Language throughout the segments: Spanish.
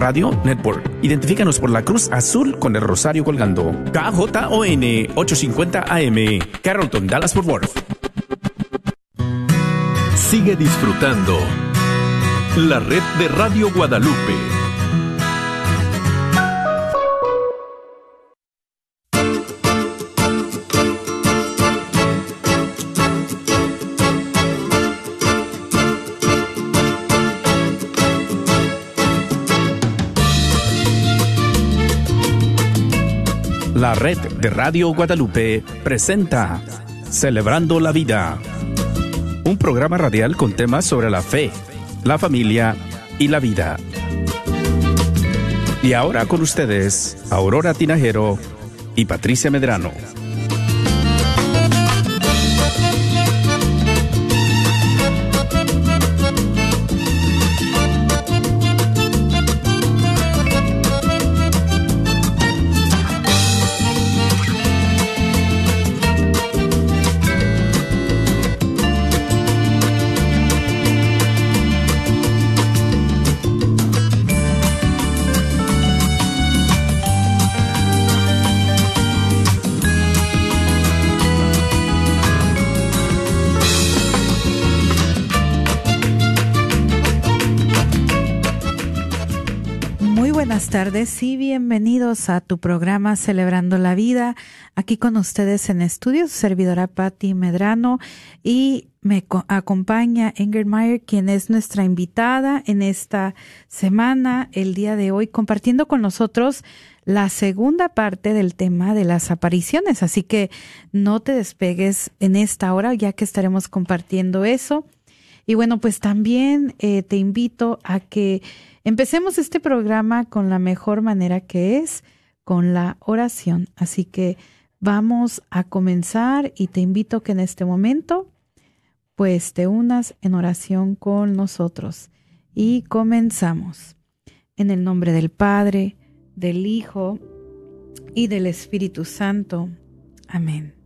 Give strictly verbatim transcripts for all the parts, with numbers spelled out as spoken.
Radio Network. Identifícanos por la cruz azul con el rosario colgando. K J O N ochocientos cincuenta A M, Carrollton, Dallas-Fort Worth. Sigue disfrutando la red de Radio Guadalupe. La red de Radio Guadalupe presenta Celebrando la Vida, un programa radial con temas sobre la fe, la familia y la vida. Y ahora con ustedes, Aurora Tinajero y Patricia Medrano. Buenas tardes y bienvenidos a tu programa Celebrando la Vida. Aquí con ustedes en estudio, su servidora Patti Medrano, y me acompaña Ingrid Meyer, quien es nuestra invitada en esta semana, el día de hoy, compartiendo con nosotros la segunda parte del tema de las apariciones. Así que no te despegues en esta hora, ya que estaremos compartiendo eso. Y bueno, pues también eh, te invito a que empecemos este programa con la mejor manera, que es con la oración. Así que vamos a comenzar y te invito que en este momento pues te unas en oración con nosotros. Y comenzamos. En el nombre del Padre, del Hijo y del Espíritu Santo. Amén.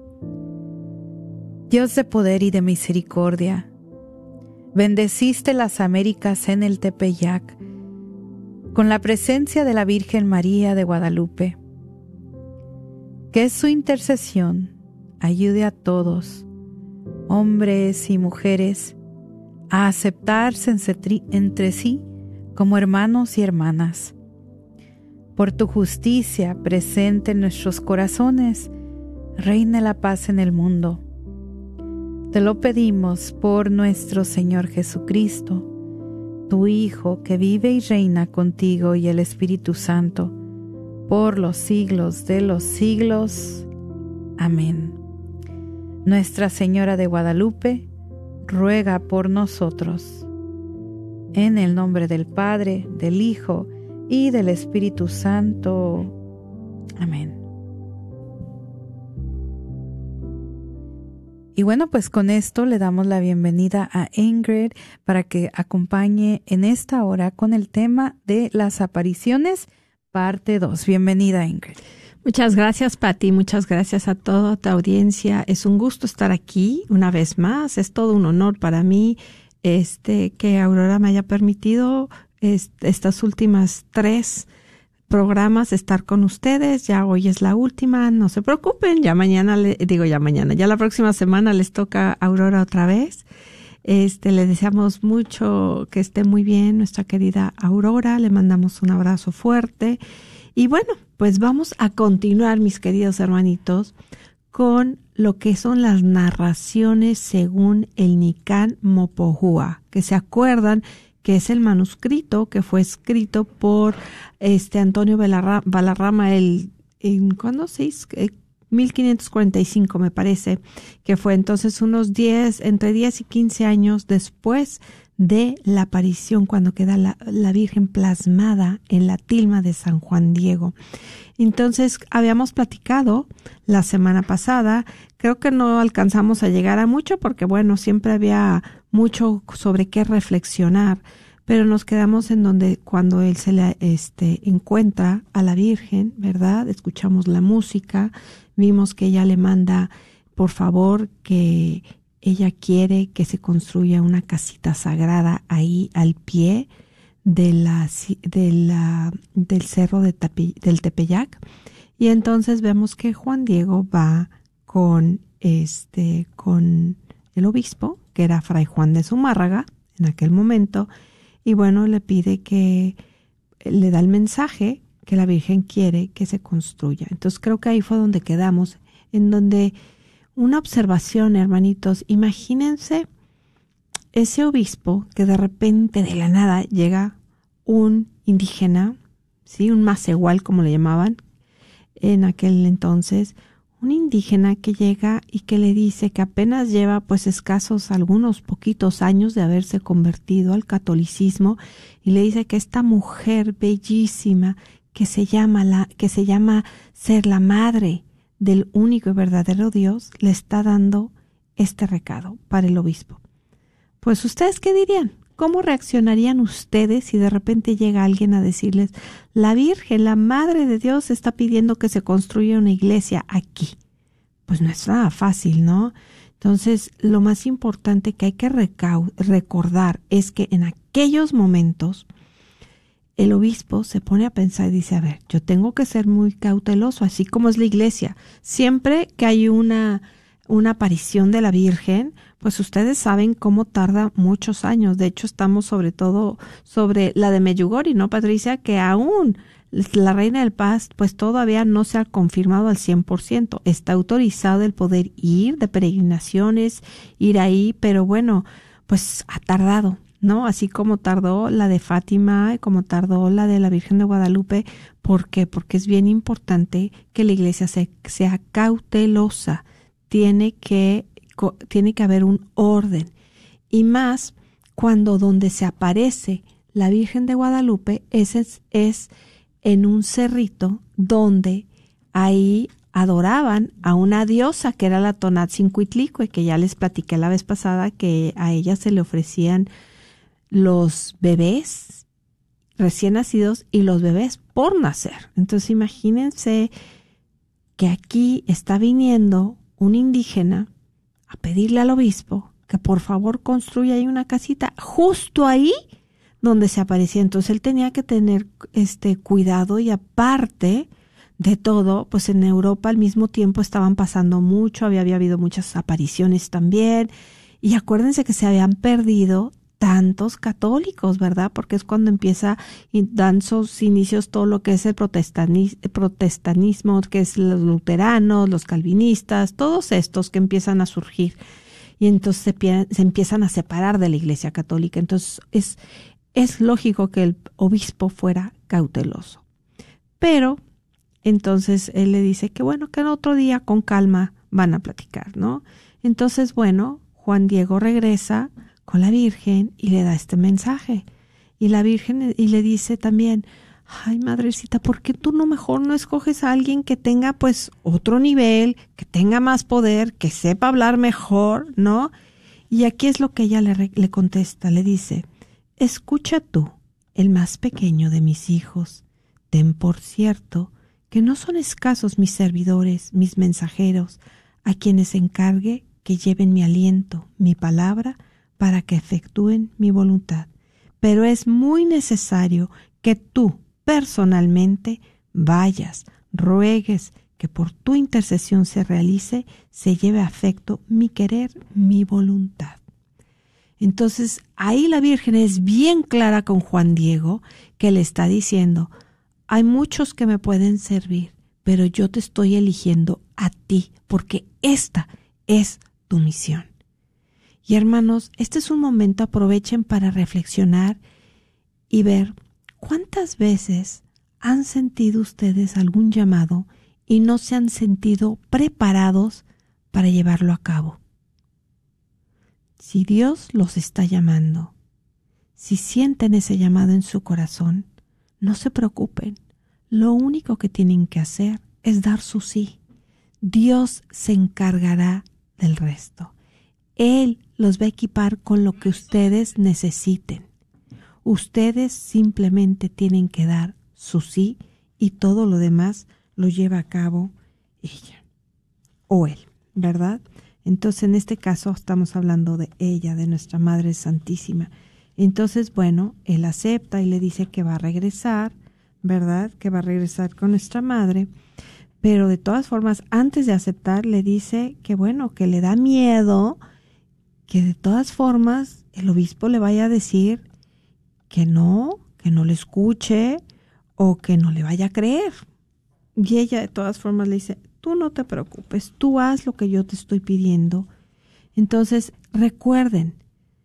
Dios de poder y de misericordia, bendeciste las Américas en el Tepeyac con la presencia de la Virgen María de Guadalupe. Que su intercesión ayude a todos, hombres y mujeres, a aceptarse entre sí como hermanos y hermanas. Por tu justicia presente en nuestros corazones, reine la paz en el mundo. Te lo pedimos por nuestro Señor Jesucristo, tu Hijo, que vive y reina contigo y el Espíritu Santo, por los siglos de los siglos. Amén. Nuestra Señora de Guadalupe, ruega por nosotros. En el nombre del Padre, del Hijo y del Espíritu Santo. Amén. Y bueno, pues con esto le damos la bienvenida a Ingrid para que acompañe en esta hora con el tema de las apariciones, parte dos. Bienvenida, Ingrid. Muchas gracias, Patti. Muchas gracias a toda tu audiencia. Es un gusto estar aquí una vez más. Es todo un honor para mí este que Aurora me haya permitido este, estas últimas tres programas estar con ustedes. Ya hoy es la última, no se preocupen, ya mañana, le, digo ya mañana, ya la próxima semana les toca a Aurora otra vez. Este, le deseamos mucho que esté muy bien nuestra querida Aurora, le mandamos un abrazo fuerte. Y bueno, pues vamos a continuar, mis queridos hermanitos, con lo que son las narraciones según el Nican Mopohua, que se acuerdan que es el manuscrito que fue escrito por este Antonio Valderrama el en ¿cuándo se hizo? mil quinientos cuarenta y cinco, me parece, que fue entonces unos diez, entre diez y quince años después de la aparición, cuando queda la, la Virgen plasmada en la tilma de San Juan Diego. Entonces, habíamos platicado la semana pasada, creo que no alcanzamos a llegar a mucho porque, bueno, siempre había mucho sobre qué reflexionar, pero nos quedamos en donde cuando él se le este, encuentra a la Virgen, ¿verdad? Escuchamos la música, vimos que ella le manda, por favor, que ella quiere que se construya una casita sagrada ahí al pie de la, de la, del cerro de Tapi, del Tepeyac. Y entonces vemos que Juan Diego va con, este, con el obispo, que era Fray Juan de Zumárraga en aquel momento, y bueno, le pide que le da el mensaje que la Virgen quiere que se construya. Entonces creo que ahí fue donde quedamos, en donde una observación, hermanitos, imagínense ese obispo que de repente de la nada llega un indígena, ¿sí? Un macehual como le llamaban en aquel entonces, un indígena que llega y que le dice que apenas lleva pues escasos algunos poquitos años de haberse convertido al catolicismo, y le dice que esta mujer bellísima que se llama la que se llama ser la madre del único y verdadero Dios le está dando este recado para el obispo. Pues ustedes ¿qué dirían? ¿Cómo reaccionarían ustedes si de repente llega alguien a decirles, la Virgen, la Madre de Dios, está pidiendo que se construya una iglesia aquí? Pues no es nada fácil, ¿no? Entonces, lo más importante que hay que recau- recordar es que en aquellos momentos el obispo se pone a pensar y dice, a ver, yo tengo que ser muy cauteloso, así como es la iglesia. Siempre que hay una, una aparición de la Virgen, pues ustedes saben cómo tarda muchos años. De hecho, estamos sobre todo sobre la de Medjugorje, ¿no, Patricia? Que aún la Reina del Paz, pues todavía no se ha confirmado al cien por ciento. Está autorizado el poder ir de peregrinaciones, ir ahí, pero bueno, pues ha tardado, ¿no? Así como tardó la de Fátima, como tardó la de la Virgen de Guadalupe. ¿Por qué? Porque es bien importante que la iglesia se, sea cautelosa. Tiene que tiene que haber un orden, y más cuando donde se aparece la Virgen de Guadalupe es, es, es en un cerrito donde ahí adoraban a una diosa que era la Tonantzin-Cuitlicue, que ya les platiqué la vez pasada que a ella se le ofrecían los bebés recién nacidos y los bebés por nacer. Entonces imagínense que aquí está viniendo un indígena a pedirle al obispo que por favor construya ahí una casita justo ahí donde se aparecía. Entonces él tenía que tener este cuidado, y aparte de todo, pues en Europa al mismo tiempo estaban pasando mucho, había, había habido muchas apariciones también, y acuérdense que se habían perdido tantos católicos, ¿verdad? Porque es cuando empieza y dan sus inicios todo lo que es el protestanismo, protestanismo, que es los luteranos, los calvinistas, todos estos que empiezan a surgir, y entonces se, se empiezan a separar de la Iglesia Católica. Entonces es, es lógico que el obispo fuera cauteloso. Pero entonces él le dice que bueno, que en otro día con calma van a platicar, ¿no? Entonces, bueno, Juan Diego regresa con la Virgen y le da este mensaje. Y la Virgen y le dice también, ay, madrecita, ¿por qué tú no mejor no escoges a alguien que tenga pues otro nivel, que tenga más poder, que sepa hablar mejor, ¿no? Y aquí es lo que ella le, le contesta, le dice, escucha tú, el más pequeño de mis hijos, ten por cierto que no son escasos mis servidores, mis mensajeros, a quienes encargue que lleven mi aliento, mi palabra, para que efectúen mi voluntad. Pero es muy necesario que tú, personalmente, vayas, ruegues que por tu intercesión se realice, se lleve a efecto mi querer, mi voluntad. Entonces, ahí la Virgen es bien clara con Juan Diego, que le está diciendo, hay muchos que me pueden servir, pero yo te estoy eligiendo a ti, porque esta es tu misión. Y hermanos, este es un momento, aprovechen para reflexionar y ver cuántas veces han sentido ustedes algún llamado y no se han sentido preparados para llevarlo a cabo. Si Dios los está llamando, si sienten ese llamado en su corazón, no se preocupen. Lo único que tienen que hacer es dar su sí. Dios se encargará del resto. Él los va a equipar con lo que ustedes necesiten. Ustedes simplemente tienen que dar su sí y todo lo demás lo lleva a cabo ella o él, ¿verdad? Entonces en este caso estamos hablando de ella, de nuestra Madre Santísima. Entonces, bueno, él acepta y le dice que va a regresar, ¿verdad? Que va a regresar con nuestra madre. Pero de todas formas, antes de aceptar, le dice que bueno, que le da miedo, que de todas formas el obispo le vaya a decir que no, que no le escuche o que no le vaya a creer. Y ella de todas formas le dice, tú no te preocupes, tú haz lo que yo te estoy pidiendo. Entonces, recuerden,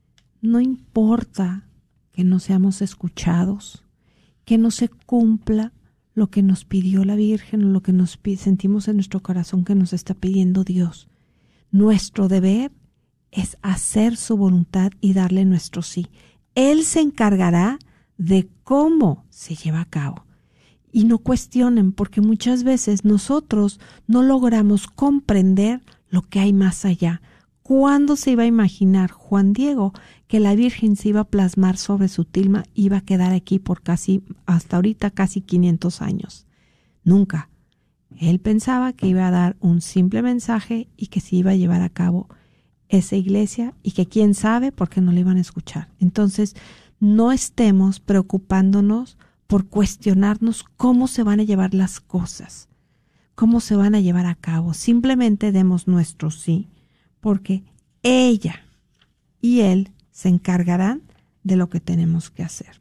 no importa que no seamos escuchados, que no se cumpla lo que nos pidió la Virgen o lo que nos sentimos en nuestro corazón que nos está pidiendo Dios. Nuestro deber es hacer su voluntad y darle nuestro sí. Él se encargará de cómo se lleva a cabo. Y no cuestionen, porque muchas veces nosotros no logramos comprender lo que hay más allá. ¿Cuándo se iba a imaginar Juan Diego que la Virgen se iba a plasmar sobre su tilma y iba a quedar aquí por casi, hasta ahorita casi quinientos años? Nunca. Él pensaba que iba a dar un simple mensaje y que se iba a llevar a cabo esa iglesia y que quién sabe por qué no le iban a escuchar. Entonces, no estemos preocupándonos por cuestionarnos cómo se van a llevar las cosas, cómo se van a llevar a cabo. Simplemente demos nuestro sí, porque ella y él se encargarán de lo que tenemos que hacer.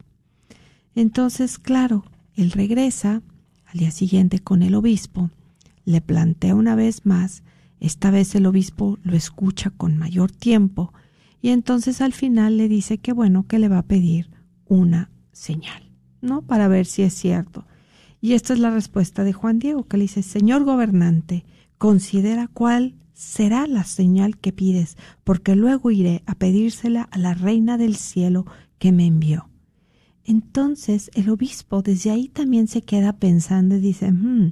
Entonces, claro, él regresa al día siguiente con el obispo, le plantea una vez más, esta vez el obispo lo escucha con mayor tiempo y entonces al final le dice que bueno, que le va a pedir una señal, ¿no? Para ver si es cierto. Y esta es la respuesta de Juan Diego, que le dice, señor gobernante, considera cuál será la señal que pides, porque luego iré a pedírsela a la reina del cielo que me envió. Entonces el obispo desde ahí también se queda pensando y dice, hmm,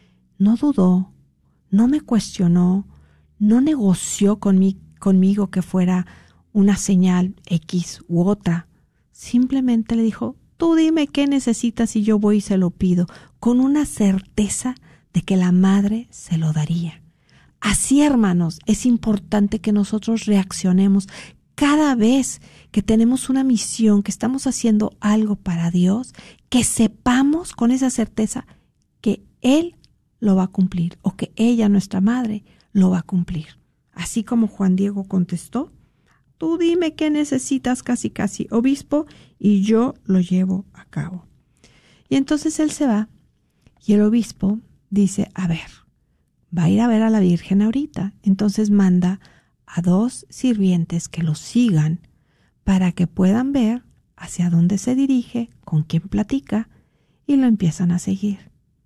no dudó, no me cuestionó, no negoció conmi- conmigo que fuera una señal X u otra. Simplemente le dijo, tú dime qué necesitas y yo voy y se lo pido, con una certeza de que la madre se lo daría. Así, hermanos, es importante que nosotros reaccionemos cada vez que tenemos una misión, que estamos haciendo algo para Dios, que sepamos con esa certeza que Él lo va a cumplir o que ella, nuestra madre, lo va a cumplir. Así como Juan Diego contestó, tú dime qué necesitas casi casi, obispo, y yo lo llevo a cabo. Y entonces él se va y el obispo dice, a ver, va a ir a ver a la Virgen ahorita. Entonces manda a dos sirvientes que lo sigan para que puedan ver hacia dónde se dirige, con quién platica, y lo empiezan a seguir.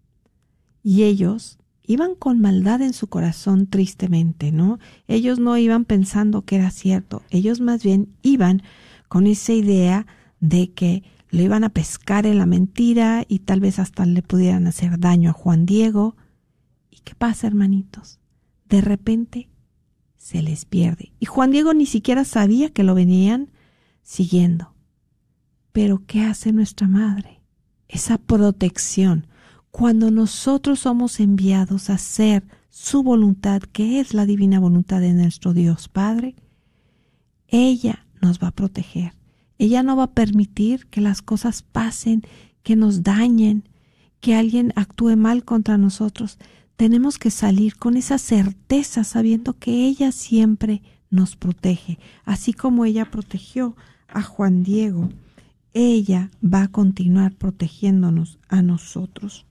Y ellos iban con maldad en su corazón tristemente, ¿no? Ellos no iban pensando que era cierto, ellos más bien iban con esa idea de que lo iban a pescar en la mentira y tal vez hasta le pudieran hacer daño a Juan Diego. ¿Y qué pasa, hermanitos? De repente se les pierde. Y Juan Diego ni siquiera sabía que lo venían siguiendo. Pero ¿qué hace nuestra madre? Esa protección. Cuando nosotros somos enviados a hacer su voluntad, que es la divina voluntad de nuestro Dios Padre, ella nos va a proteger. Ella no va a permitir que las cosas pasen, que nos dañen, que alguien actúe mal contra nosotros. Tenemos que salir con esa certeza, sabiendo que ella siempre nos protege. Así como ella protegió a Juan Diego, ella va a continuar protegiéndonos a nosotros.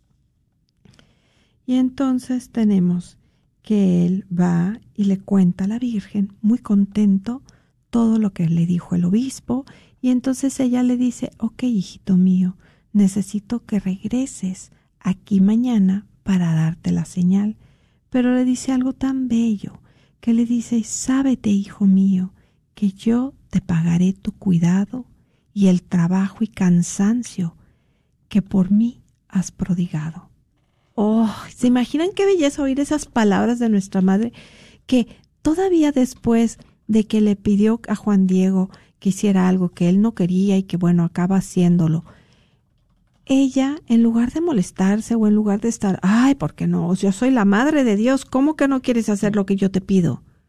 Y entonces tenemos que él va y le cuenta a la Virgen, muy contento, todo lo que le dijo el obispo, y entonces ella le dice, ok, hijito mío, necesito que regreses aquí mañana para darte la señal. Pero le dice algo tan bello, que le dice, sábete, hijo mío, que yo te pagaré tu cuidado y el trabajo y cansancio que por mí has prodigado. Oh, ¿se imaginan qué belleza oír esas palabras de nuestra madre? Que todavía después de que le pidió a Juan Diego que hiciera algo que él no quería y que bueno, acaba haciéndolo, ella, en lugar de molestarse o en lugar de estar, ay, ¿por qué no? Yo soy la madre de Dios, ¿cómo que no quieres hacer lo que yo te pido?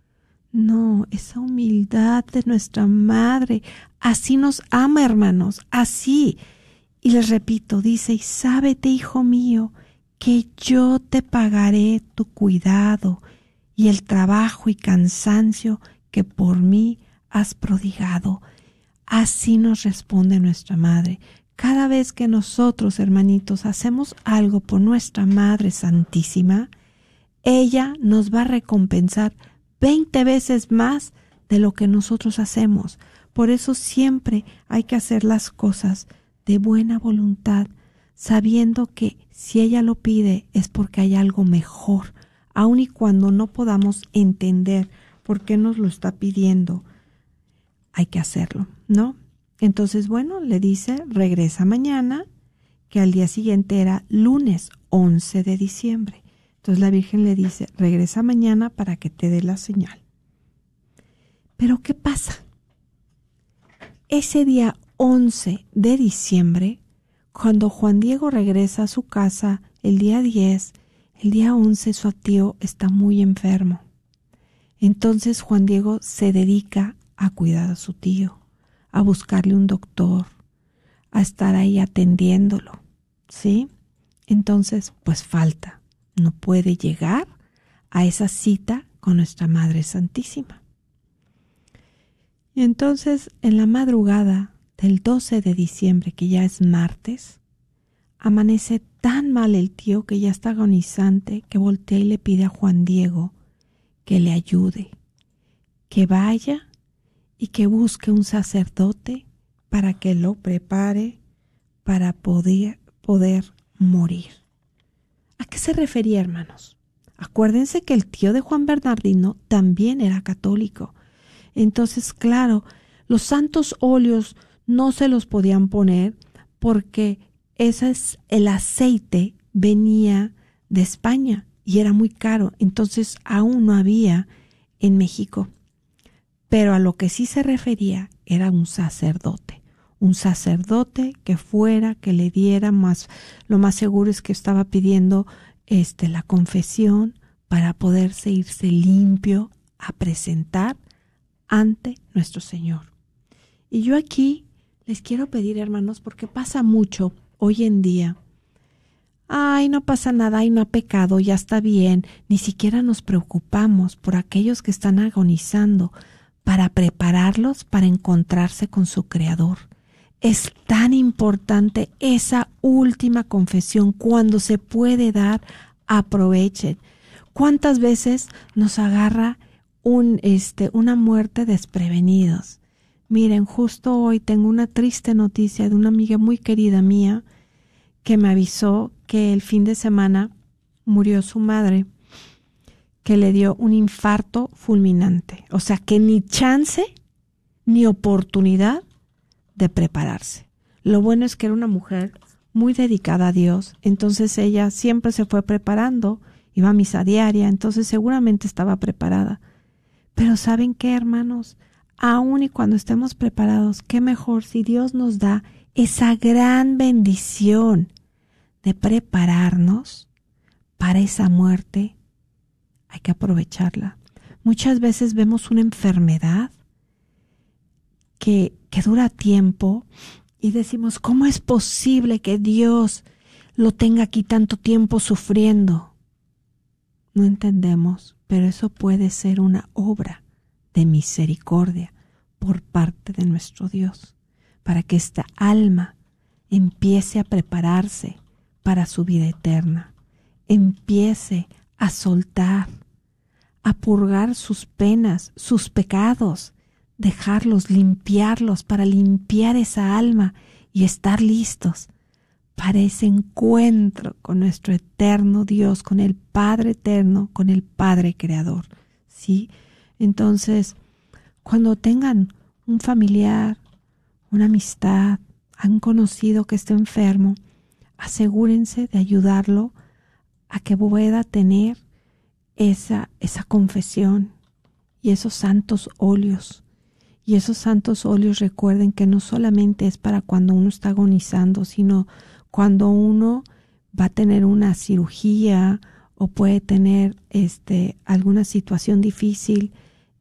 No, esa humildad de nuestra madre, así nos ama, hermanos, así. Y les repito, dice, y sábete, hijo mío, que yo te pagaré tu cuidado y el trabajo y cansancio que por mí has prodigado. Así nos responde nuestra madre. Cada vez que nosotros, hermanitos, hacemos algo por nuestra Madre Santísima, ella nos va a recompensar veinte veces más de lo que nosotros hacemos. Por eso siempre hay que hacer las cosas de buena voluntad, sabiendo que si ella lo pide es porque hay algo mejor, aun y cuando no podamos entender por qué nos lo está pidiendo, hay que hacerlo, ¿no? Entonces, bueno, le dice, regresa mañana, que al día siguiente era lunes once de diciembre. Entonces la Virgen le dice, regresa mañana para que te dé la señal. Pero ¿qué pasa? Ese día once de diciembre, cuando Juan Diego regresa a su casa el día diez, el día once su tío está muy enfermo. Entonces Juan Diego se dedica a cuidar a su tío, a buscarle un doctor, a estar ahí atendiéndolo, ¿sí? Entonces, pues falta, no puede llegar a esa cita con nuestra Madre Santísima. Y entonces, en la madrugada del doce de diciembre, que ya es martes, amanece tan mal el tío que ya está agonizante, que voltea y le pide a Juan Diego que le ayude, que vaya y que busque un sacerdote para que lo prepare para poder, poder morir. ¿A qué se refería, hermanos? Acuérdense que el tío de Juan Bernardino también era católico. Entonces, claro, los santos óleos no se los podían poner porque ese es el aceite venía de España y era muy caro. Entonces, aún no había en México. Pero a lo que sí se refería era un sacerdote. Un sacerdote que fuera, que le diera más, lo más seguro es que estaba pidiendo este, la confesión para poderse irse limpio a presentar ante nuestro Señor. Y yo aquí les quiero pedir, hermanos, porque pasa mucho hoy en día. Ay, no pasa nada, ay, no ha pecado, ya está bien. Ni siquiera nos preocupamos por aquellos que están agonizando para prepararlos para encontrarse con su Creador. Es tan importante esa última confesión. Cuando se puede dar, aprovechen. ¿Cuántas veces nos agarra un, este, una muerte desprevenidos? Miren, justo hoy tengo una triste noticia de una amiga muy querida mía que me avisó que el fin de semana murió su madre, que le dio un infarto fulminante. O sea, que ni chance ni oportunidad de prepararse. Lo bueno es que era una mujer muy dedicada a Dios, entonces ella siempre se fue preparando, iba a misa diaria, entonces seguramente estaba preparada. Pero ¿saben qué, hermanos? Aún y cuando estemos preparados, qué mejor si Dios nos da esa gran bendición de prepararnos para esa muerte. Hay que aprovecharla. Muchas veces vemos una enfermedad que, que dura tiempo y decimos, ¿cómo es posible que Dios lo tenga aquí tanto tiempo sufriendo? No entendemos, pero eso puede ser una obra de misericordia por parte de nuestro Dios, para que esta alma empiece a prepararse para su vida eterna, empiece a soltar, a purgar sus penas, sus pecados, dejarlos, limpiarlos, para limpiar esa alma y estar listos para ese encuentro con nuestro eterno Dios, con el Padre eterno, con el Padre creador, ¿sí? Entonces, cuando tengan un familiar, una amistad, han conocido que está enfermo, asegúrense de ayudarlo a que pueda tener esa, esa confesión y esos santos óleos. Y esos santos óleos, recuerden que no solamente es para cuando uno está agonizando, sino cuando uno va a tener una cirugía o puede tener este, alguna situación difícil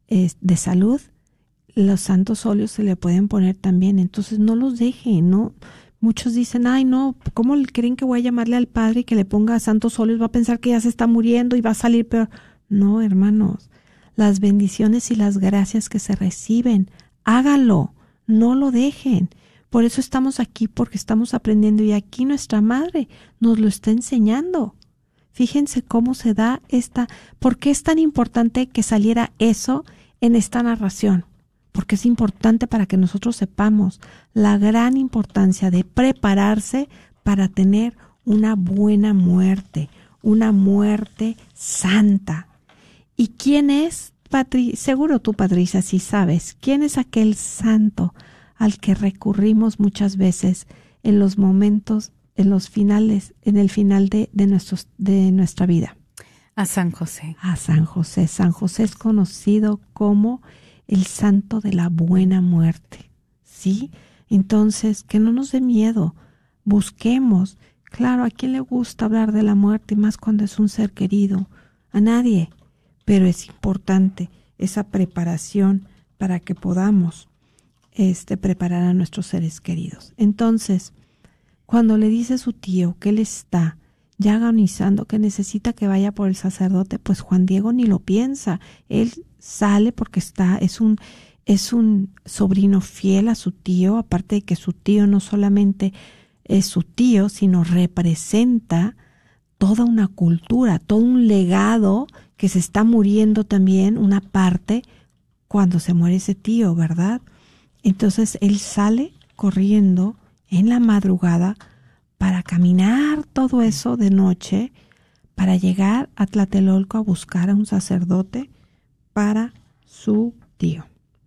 eh, de salud, los santos óleos se le pueden poner también. Entonces no los dejen, ¿no? Muchos dicen, ay no, ¿cómo creen que voy a llamarle al padre y que le ponga santos óleos? Va a pensar que ya se está muriendo y va a salir peor. No, hermanos, las bendiciones y las gracias que se reciben, hágalo, no lo dejen. Por eso estamos aquí, porque estamos aprendiendo y aquí nuestra madre nos lo está enseñando. Fíjense cómo se da esta, ¿por qué es tan importante que saliera eso en esta narración? Porque es importante para que nosotros sepamos la gran importancia de prepararse para tener una buena muerte, una muerte santa. ¿Y quién es, Patri? Seguro tú, Patricia, sí sabes, ¿quién es aquel santo al que recurrimos muchas veces en los momentos, en los finales, en el final de, de, nuestros, de nuestra vida? A San José. A San José. San José es conocido como el santo de la buena muerte, ¿sí? Entonces, que no nos dé miedo, busquemos. Claro, ¿a quién le gusta hablar de la muerte? Y más cuando es un ser querido. A nadie. Pero es importante esa preparación para que podamos este, preparar a nuestros seres queridos. Entonces, cuando le dice a su tío que él está ya agonizando, que necesita que vaya por el sacerdote, pues Juan Diego ni lo piensa. Él sale porque está, es un, es un sobrino fiel a su tío, aparte de que su tío no solamente es su tío, sino representa toda una cultura, todo un legado que se está muriendo también, una parte, cuando se muere ese tío, ¿verdad? Entonces él sale corriendo en la madrugada para caminar todo eso de noche, para llegar a Tlatelolco a buscar a un sacerdote para su tío.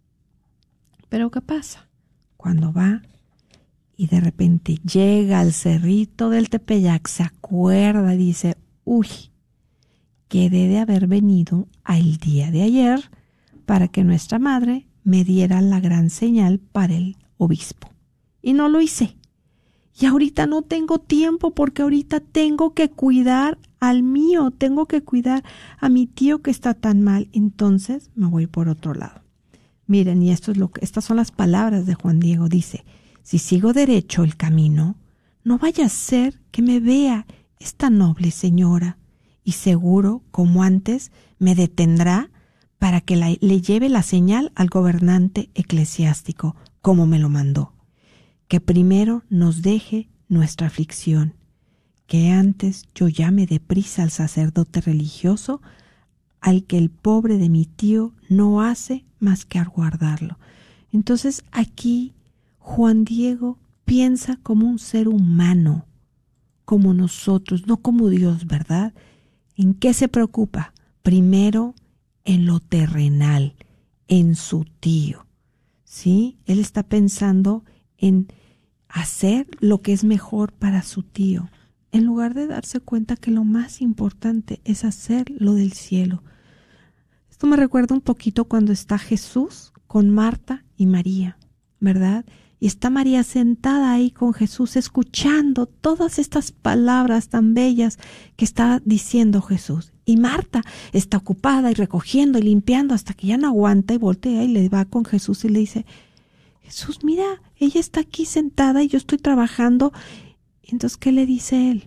Pero ¿qué pasa? Cuando va y de repente llega al cerrito del Tepeyac, se acuerda y dice, uy, quedé de haber venido al día de ayer para que nuestra madre me diera la gran señal para el obispo. Y no lo hice. Y ahorita no tengo tiempo porque ahorita tengo que cuidar al mío, tengo que cuidar a mi tío que está tan mal. Entonces me voy por otro lado. Miren, y esto es lo que, estas son las palabras de Juan Diego. Dice, si sigo derecho el camino, no vaya a ser que me vea esta noble señora y seguro, como antes, me detendrá para que la, le lleve la señal al gobernante eclesiástico, como me lo mandó. Que primero nos deje nuestra aflicción, que antes yo llame deprisa al sacerdote religioso, al que el pobre de mi tío no hace más que aguardarlo. Entonces aquí Juan Diego piensa como un ser humano, como nosotros, no como Dios, ¿verdad? ¿En qué se preocupa? Primero en lo terrenal, en su tío, ¿sí? Él está pensando en hacer lo que es mejor para su tío, en lugar de darse cuenta que lo más importante es hacer lo del cielo. Esto me recuerda un poquito cuando está Jesús con Marta y María, ¿verdad? Y está María sentada ahí con Jesús, escuchando todas estas palabras tan bellas que está diciendo Jesús. Y Marta está ocupada y recogiendo y limpiando hasta que ya no aguanta y voltea y le va con Jesús y le dice, Jesús, mira, ella está aquí sentada y yo estoy trabajando. Entonces, ¿qué le dice él?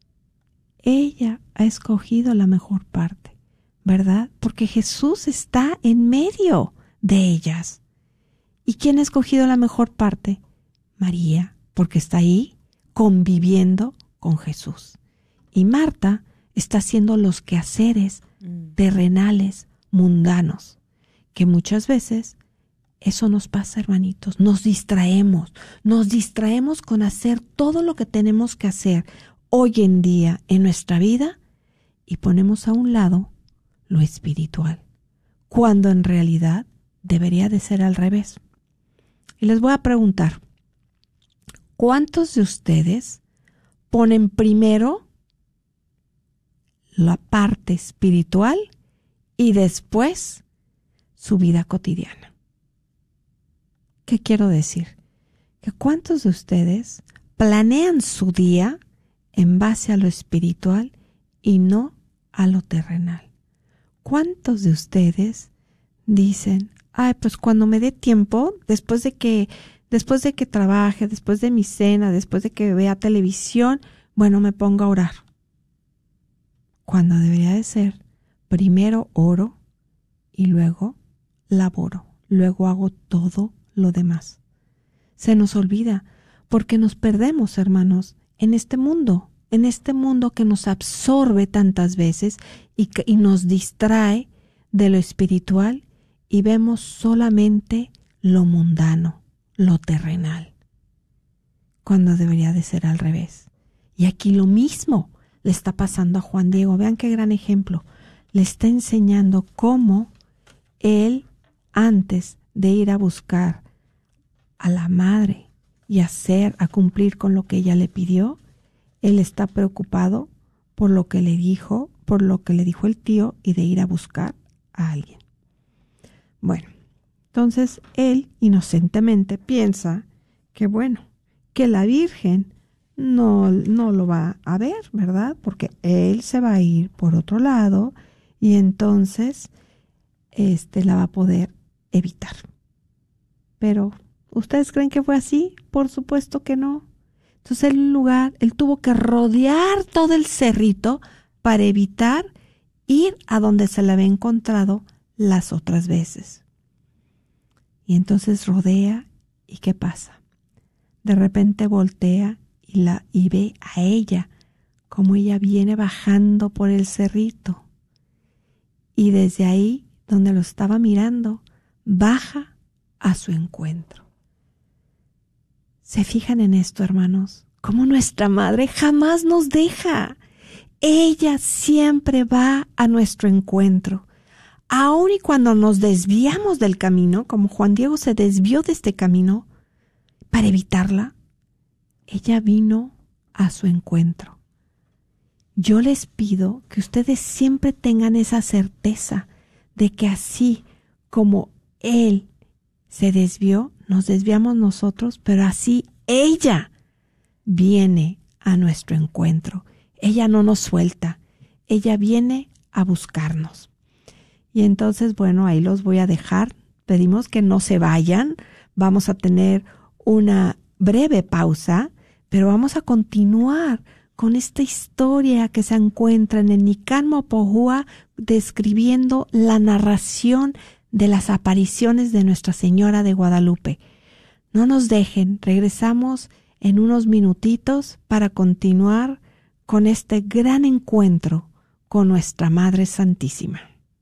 Ella ha escogido la mejor parte, ¿verdad? Porque Jesús está en medio de ellas. ¿Y quién ha escogido la mejor parte? María, porque está ahí conviviendo con Jesús. Y Marta está haciendo los quehaceres terrenales, mundanos, que muchas veces eso nos pasa, hermanitos, nos distraemos, nos distraemos con hacer todo lo que tenemos que hacer hoy en día en nuestra vida y ponemos a un lado lo espiritual, cuando en realidad debería de ser al revés. Y les voy a preguntar, ¿cuántos de ustedes ponen primero la parte espiritual y después su vida cotidiana? ¿Qué quiero decir? Que cuántos de ustedes planean su día en base a lo espiritual y no a lo terrenal. ¿Cuántos de ustedes dicen, ay, pues cuando me dé tiempo, después de que, después de que trabaje, después de mi cena, después de que vea televisión, bueno, me pongo a orar. Cuando debería de ser, primero oro y luego laboro, luego hago todo lo demás. Se nos olvida porque nos perdemos, hermanos, en este mundo, en este mundo que nos absorbe tantas veces y, que, y nos distrae de lo espiritual y vemos solamente lo mundano, lo terrenal, cuando debería de ser al revés. Y aquí lo mismo le está pasando a Juan Diego. Vean qué gran ejemplo. Le está enseñando cómo él, antes de ir a buscar a la madre y hacer, a cumplir con lo que ella le pidió, él está preocupado por lo que le dijo, por lo que le dijo el tío y de ir a buscar a alguien. Bueno, entonces él inocentemente piensa que bueno, que la Virgen no, no lo va a ver, ¿verdad? Porque él se va a ir por otro lado y entonces este, la va a poder evitar. Pero, ¿ustedes creen que fue así? Por supuesto que no. Entonces el lugar, él tuvo que rodear todo el cerrito para evitar ir a donde se le había encontrado las otras veces. Y entonces rodea, ¿y qué pasa? De repente voltea y, la, y ve a ella, como ella viene bajando por el cerrito. Y desde ahí, donde lo estaba mirando, baja a su encuentro. ¿Se fijan en esto, hermanos? Como nuestra madre jamás nos deja. Ella siempre va a nuestro encuentro. Aun y cuando nos desviamos del camino, como Juan Diego se desvió de este camino, para evitarla, ella vino a su encuentro. Yo les pido que ustedes siempre tengan esa certeza de que así como él se desvió, nos desviamos nosotros, pero así ella viene a nuestro encuentro. Ella no nos suelta, ella viene a buscarnos. Y entonces, bueno, ahí los voy a dejar. Pedimos que no se vayan. Vamos a tener una breve pausa, pero vamos a continuar con esta historia que se encuentra en el Nican Mopohua, describiendo la narración de las apariciones de Nuestra Señora de Guadalupe. No nos dejen, regresamos en unos minutitos para continuar con este gran encuentro con nuestra Madre Santísima.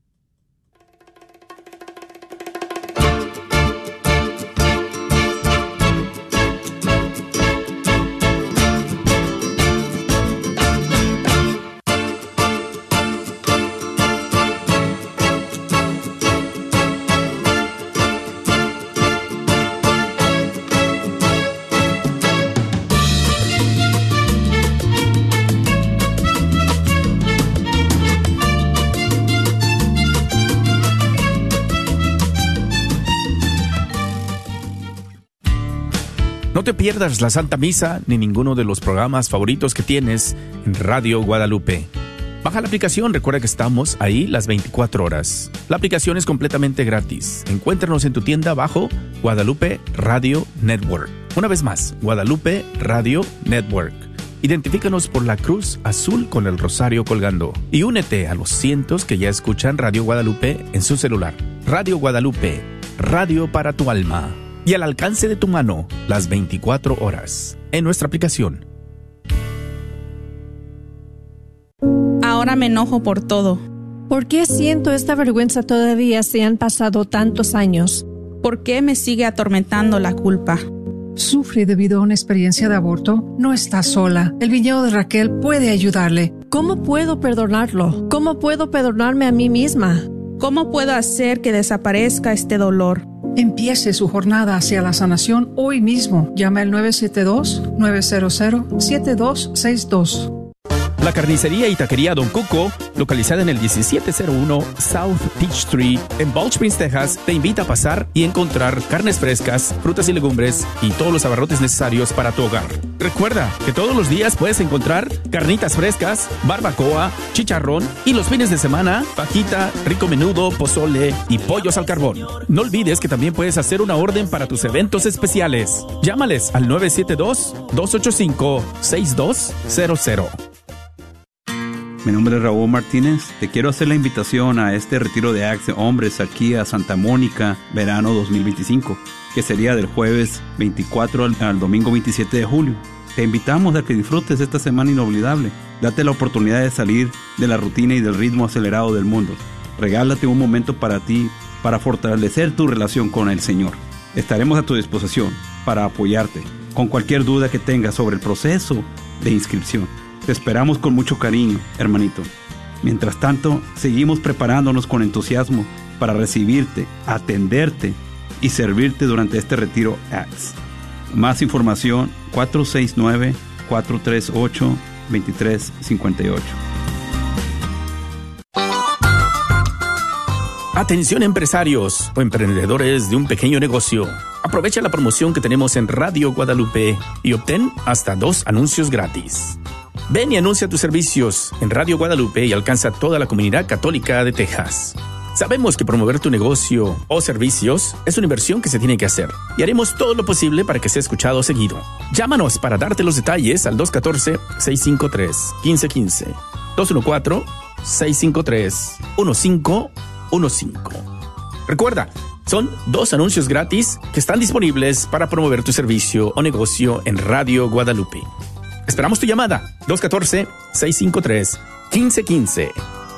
No te pierdas la Santa Misa ni ninguno de los programas favoritos que tienes en Radio Guadalupe. Baja la aplicación, recuerda que estamos ahí las veinticuatro horas. La aplicación es completamente gratis. Encuéntranos en tu tienda bajo Guadalupe Radio Network. Una vez más, Guadalupe Radio Network. Identifícanos por la cruz azul con el rosario colgando. Y únete a los cientos que ya escuchan Radio Guadalupe en su celular. Radio Guadalupe, radio para tu alma. Y al alcance de tu mano, las veinticuatro horas, en nuestra aplicación. Ahora me enojo por todo. ¿Por qué siento esta vergüenza todavía si han pasado tantos años? ¿Por qué me sigue atormentando la culpa? ¿Sufre debido a una experiencia de aborto? No está sola. El viñedo de Raquel puede ayudarle. ¿Cómo puedo perdonarlo? ¿Cómo puedo perdonarme a mí misma? ¿Cómo puedo hacer que desaparezca este dolor? Empiece su jornada hacia la sanación hoy mismo. Llama al nueve siete dos, nueve cero cero, siete dos seis dos. La carnicería y taquería Don Cuco, localizada en el diecisiete cero uno South Peachtree en Balch Springs, Texas, te invita a pasar y encontrar carnes frescas, frutas y legumbres y todos los abarrotes necesarios para tu hogar. Recuerda que todos los días puedes encontrar carnitas frescas, barbacoa, chicharrón y los fines de semana, fajita, rico menudo, pozole y pollos al carbón. No olvides que también puedes hacer una orden para tus eventos especiales. Llámales al nueve siete dos, dos ocho cinco, seis dos cero cero. Mi nombre es Raúl Martínez. Te quiero hacer la invitación a este retiro de A C T de hombres aquí a Santa Mónica, verano dos mil veinticinco, que sería del jueves veinticuatro al, al domingo veintisiete de julio. Te invitamos a que disfrutes esta semana inolvidable. Date la oportunidad de salir de la rutina y del ritmo acelerado del mundo. Regálate un momento para ti, para fortalecer tu relación con el Señor. Estaremos a tu disposición para apoyarte con cualquier duda que tengas sobre el proceso de inscripción. Te esperamos con mucho cariño, hermanito. Mientras tanto, seguimos preparándonos con entusiasmo para recibirte, atenderte y servirte durante este retiro A C T. Más información, cuatro seis nueve, cuatro tres ocho, dos tres cinco ocho. Atención empresarios o emprendedores de un pequeño negocio. Aprovecha la promoción que tenemos en Radio Guadalupe y obtén hasta dos anuncios gratis. Ven y anuncia tus servicios en Radio Guadalupe y alcanza a toda la comunidad católica de Texas. Sabemos que promover tu negocio o servicios es una inversión que se tiene que hacer y haremos todo lo posible para que sea escuchado seguido. Llámanos para darte los detalles al dos uno cuatro, seis cinco tres, uno cinco uno cinco, dos uno cuatro, seis cinco tres, uno cinco uno cinco. Recuerda, son dos anuncios gratis que están disponibles para promover tu servicio o negocio en Radio Guadalupe. Esperamos tu llamada, dos uno cuatro, seis cinco tres, uno cinco uno cinco.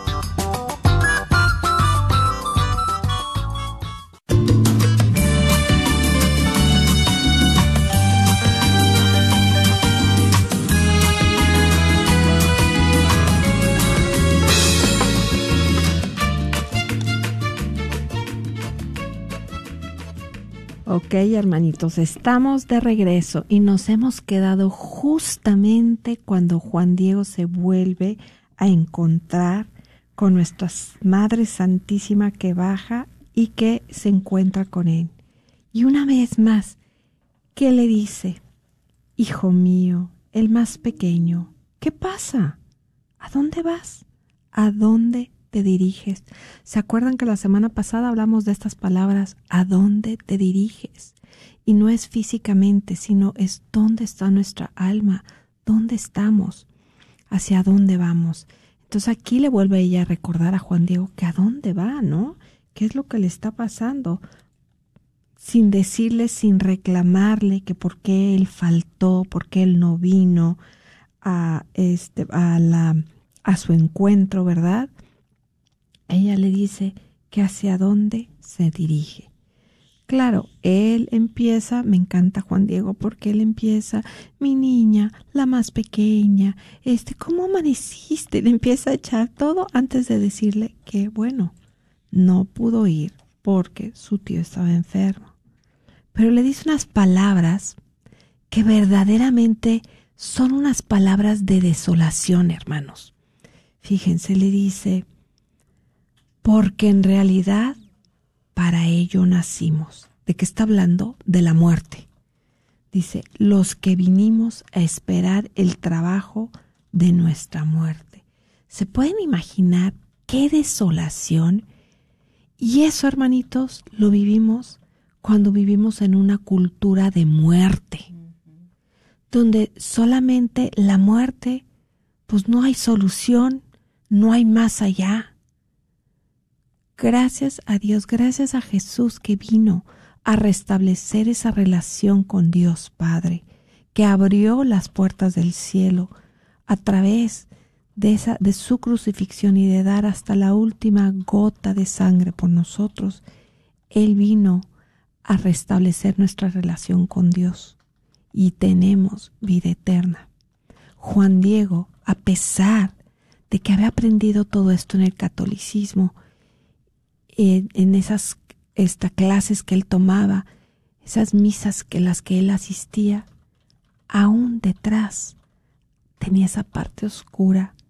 Ok, hermanitos, estamos de regreso y nos hemos quedado justamente cuando Juan Diego se vuelve a encontrar con nuestra Madre Santísima que baja y que se encuentra con él. Y una vez más, ¿qué le dice? Hijo mío, el más pequeño, ¿qué pasa? ¿A dónde vas? ¿A dónde te diriges? ¿Se acuerdan que la semana pasada hablamos de estas palabras? ¿A dónde te diriges? Y no es físicamente, sino es dónde está nuestra alma, dónde estamos, hacia dónde vamos. Entonces aquí le vuelve ella a recordar a Juan Diego que a dónde va, ¿no? ¿Qué es lo que le está pasando? Sin decirle, sin reclamarle que por qué él faltó, por qué él no vino a, este, a, la, a su encuentro, ¿verdad? Ella le dice que hacia dónde se dirige. Claro, él empieza, me encanta Juan Diego porque él empieza, mi niña, la más pequeña, este, ¿cómo amaneciste? Le empieza a echar todo antes de decirle que, bueno, no pudo ir porque su tío estaba enfermo. Pero le dice unas palabras que verdaderamente son unas palabras de desolación, hermanos. Fíjense, le dice, porque en realidad para ello nacimos. ¿De qué está hablando? De la muerte. Dice, los que vinimos a esperar el trabajo de nuestra muerte. ¿Se pueden imaginar qué desolación? Y eso, hermanitos, lo vivimos cuando vivimos en una cultura de muerte, donde solamente la muerte, pues no hay solución, no hay más allá. Gracias a Dios, gracias a Jesús que vino a restablecer esa relación con Dios Padre, que abrió las puertas del cielo a través de, esa, de su crucifixión y de dar hasta la última gota de sangre por nosotros. Él vino a restablecer nuestra relación con Dios y tenemos vida eterna. Juan Diego, a pesar de que había aprendido todo esto en el catolicismo, en, en esas esta, clases que él tomaba, esas misas que las que él asistía, aún detrás tenía esa parte oscura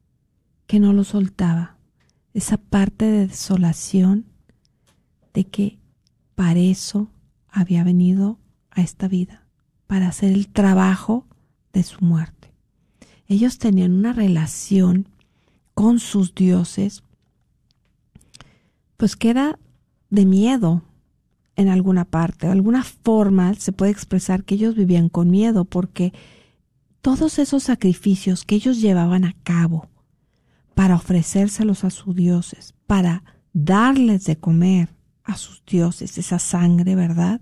que no lo soltaba. Esa parte de desolación de que para eso había venido a esta vida, para hacer el trabajo de su muerte. Ellos tenían una relación con sus dioses, pues que era de miedo en alguna parte. De alguna forma se puede expresar que ellos vivían con miedo, porque todos esos sacrificios que ellos llevaban a cabo para ofrecérselos a sus dioses, para darles de comer a sus dioses, esa sangre, ¿verdad?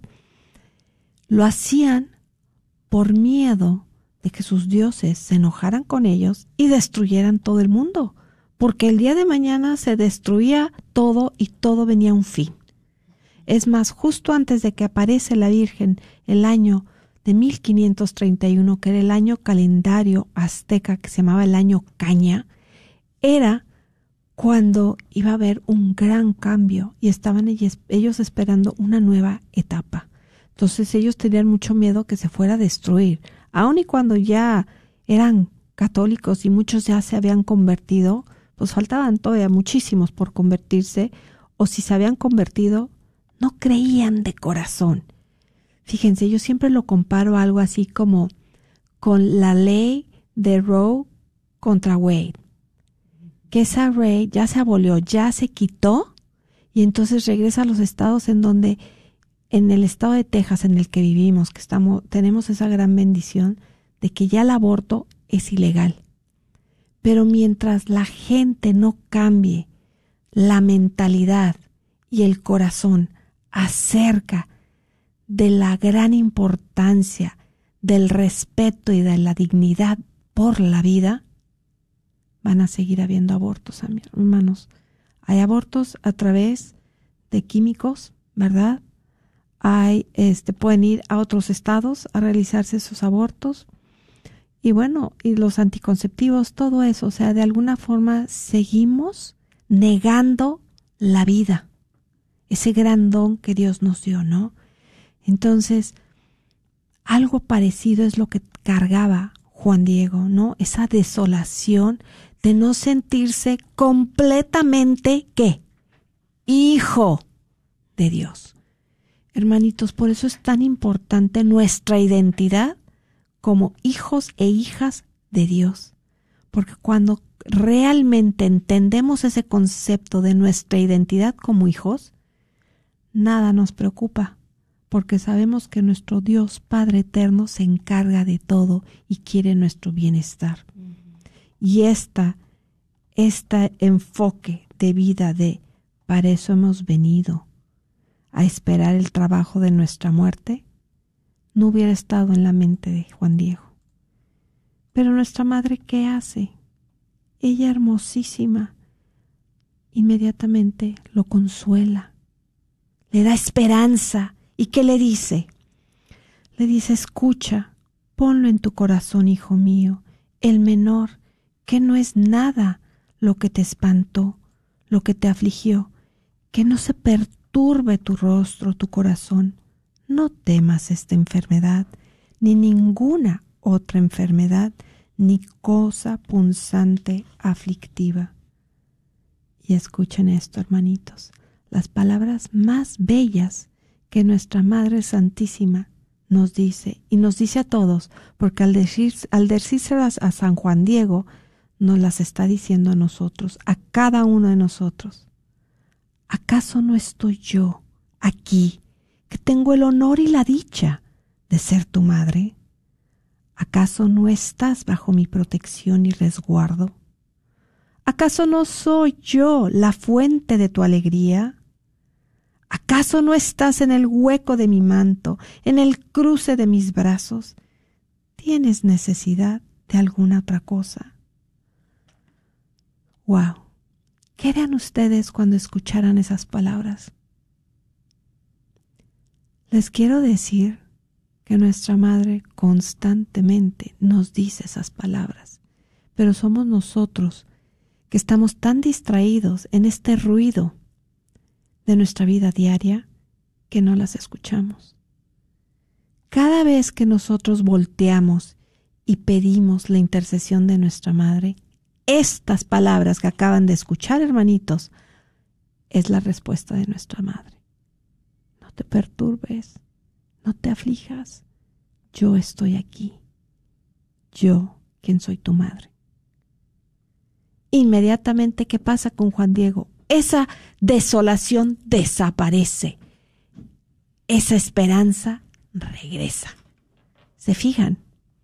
Lo hacían por miedo de que sus dioses se enojaran con ellos y destruyeran todo el mundo, porque el día de mañana se destruía todo y todo venía a un fin. Es más, justo antes de que aparece la Virgen, el año de mil quinientos treinta y uno, que era el año calendario azteca, que se llamaba el año Caña, era cuando iba a haber un gran cambio y estaban ellos esperando una nueva etapa. Entonces ellos tenían mucho miedo que se fuera a destruir. Aun y cuando ya eran católicos y muchos ya se habían convertido, pues faltaban todavía muchísimos por convertirse, o si se habían convertido, no creían de corazón. Fíjense, yo siempre lo comparo a algo así como con la ley de Roe contra Wade, que esa ley ya se abolió, ya se quitó, y entonces regresa a los estados en donde, en el estado de Texas en el que vivimos, que estamos, tenemos esa gran bendición de que ya el aborto es ilegal. Pero mientras la gente no cambie la mentalidad y el corazón acerca de la gran importancia del respeto y de la dignidad por la vida, van a seguir habiendo abortos, hermanos. Hay abortos a través de químicos, ¿verdad? Hay, este, pueden ir a otros estados a realizarse esos abortos. Y bueno, y los anticonceptivos, todo eso. O sea, de alguna forma seguimos negando la vida. Ese gran don que Dios nos dio, ¿no? Entonces, algo parecido es lo que cargaba Juan Diego, ¿no? Esa desolación de no sentirse completamente, ¿qué? Hijo de Dios. Hermanitos, por eso es tan importante nuestra identidad como hijos e hijas de Dios. Porque cuando realmente entendemos ese concepto de nuestra identidad como hijos, nada nos preocupa, porque sabemos que nuestro Dios Padre Eterno se encarga de todo y quiere nuestro bienestar. Uh-huh. Y esta, este enfoque de vida de para eso hemos venido a esperar el trabajo de nuestra muerte, no hubiera estado en la mente de Juan Diego. Pero nuestra madre, ¿qué hace? Ella, hermosísima, inmediatamente lo consuela, le da esperanza. ¿Y qué le dice? Le dice, escucha, ponlo en tu corazón, hijo mío, el menor, que no es nada lo que te espantó, lo que te afligió, que no se perturbe tu rostro, tu corazón. No temas esta enfermedad, ni ninguna otra enfermedad, ni cosa punzante aflictiva. Y escuchen esto, hermanitos, las palabras más bellas que nuestra Madre Santísima nos dice, y nos dice a todos, porque al, decir, al decírselas a San Juan Diego, nos las está diciendo a nosotros, a cada uno de nosotros. ¿Acaso no estoy yo aquí, que tengo el honor y la dicha de ser tu madre? ¿Acaso no estás bajo mi protección y resguardo? ¿Acaso no soy yo la fuente de tu alegría? ¿Acaso no estás en el hueco de mi manto, en el cruce de mis brazos? ¿Tienes necesidad de alguna otra cosa? ¡Wow! ¿Qué harían ustedes cuando escucharan esas palabras? Les quiero decir que nuestra Madre constantemente nos dice esas palabras, pero somos nosotros que estamos tan distraídos en este ruido de nuestra vida diaria que no las escuchamos. Cada vez que nosotros volteamos y pedimos la intercesión de nuestra Madre, Estas palabras que acaban de escuchar, hermanitos, es la respuesta de nuestra madre. No te perturbes, no te aflijas. Yo estoy aquí. Yo, quien soy tu madre. Inmediatamente, ¿qué pasa con Juan Diego? Esa desolación desaparece. Esa esperanza regresa. ¿Se fijan?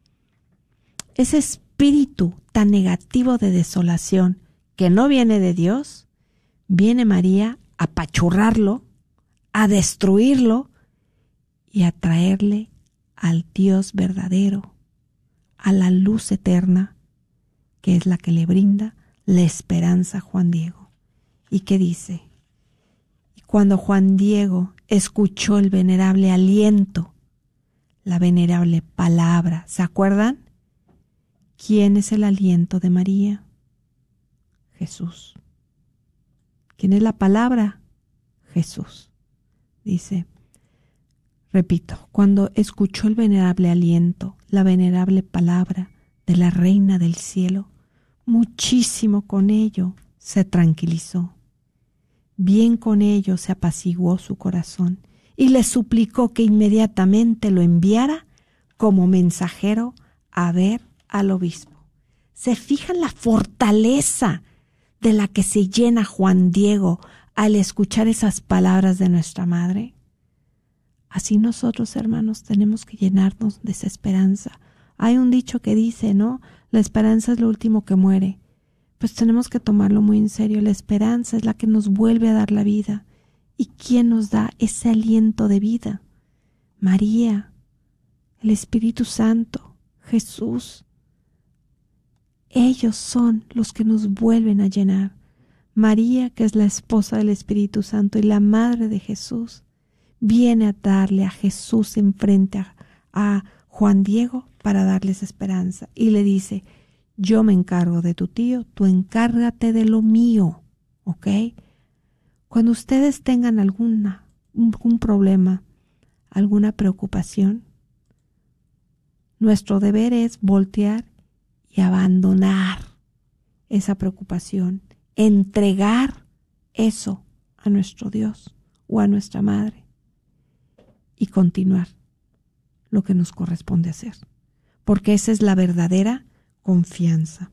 Ese espíritu tan negativo de desolación que no viene de Dios, viene María a apachurrarlo, a destruirlo y a traerle al Dios verdadero, a la luz eterna, que es la que le brinda la esperanza a Juan Diego. ¿Y qué dice? Y cuando Juan Diego escuchó el venerable aliento, la venerable palabra, ¿se acuerdan? ¿Quién es el aliento de María? Jesús. ¿Quién es la palabra? Jesús. Dice, repito, cuando escuchó el venerable aliento, la venerable palabra de la Reina del Cielo, muchísimo con ello se tranquilizó. Bien con ello se apaciguó su corazón y le suplicó que inmediatamente lo enviara como mensajero a ver al obispo. ¿Se fijan la fortaleza de la que se llena Juan Diego al escuchar esas palabras de nuestra madre? Así nosotros, hermanos, tenemos que llenarnos de esa esperanza. Hay un dicho que dice, ¿no? La esperanza es lo último que muere. Pues tenemos que tomarlo muy en serio. La esperanza es la que nos vuelve a dar la vida. ¿Y quién nos da ese aliento de vida? María, el Espíritu Santo, Jesús. Ellos son los que nos vuelven a llenar. María, que es la esposa del Espíritu Santo y la madre de Jesús, viene a darle a Jesús enfrente a, a Juan Diego para darles esperanza. Y le dice, yo me encargo de tu tío, tú encárgate de lo mío, ¿ok? Cuando ustedes tengan alguna, un, un problema, alguna preocupación, nuestro deber es voltear y abandonar esa preocupación, entregar eso a nuestro Dios o a nuestra Madre y continuar lo que nos corresponde hacer, porque esa es la verdadera confianza.